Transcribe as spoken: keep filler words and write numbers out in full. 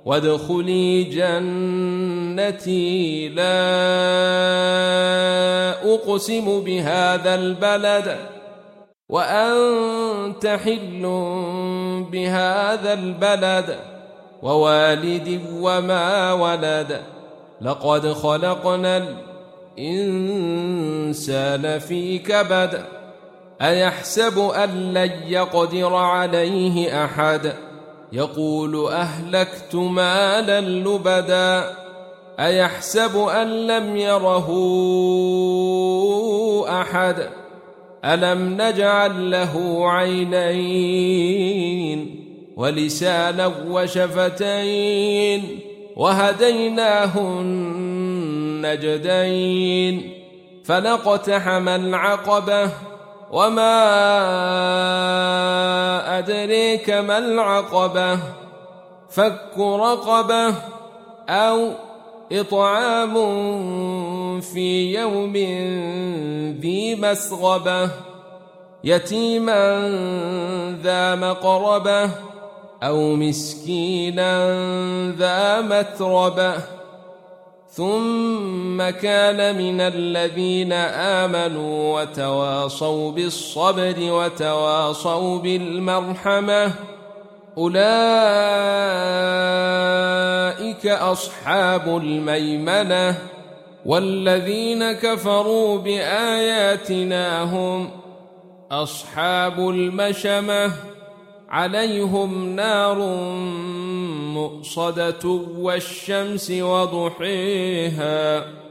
وادخلي جنتي لا أقسم بهذا البلد وأنت حل بهذا البلد ووالد وما ولد لقد خلقنا الإنسان في كبد أيحسب أن لن يقدر عليه أحد يقول أهلكت مالا لبدا أيحسب أن لم يره أحد ألم نجعل له عينين ولسانا وشفتين وهديناه النجدين فلاقتحم العقبة وما أدريك ما العقبة فك رقبة أو إطعام في يوم ذي مسغبة يتيما ذا مقربة أو مسكينا ذا متربة ثم كان من الذين آمنوا وتواصوا بالصبر وتواصوا بالمرحمة أولئك أصحاب الميمنة والذين كفروا بآياتنا هم أصحاب المشمة عليهم نار مؤصدة والشمس وضحيها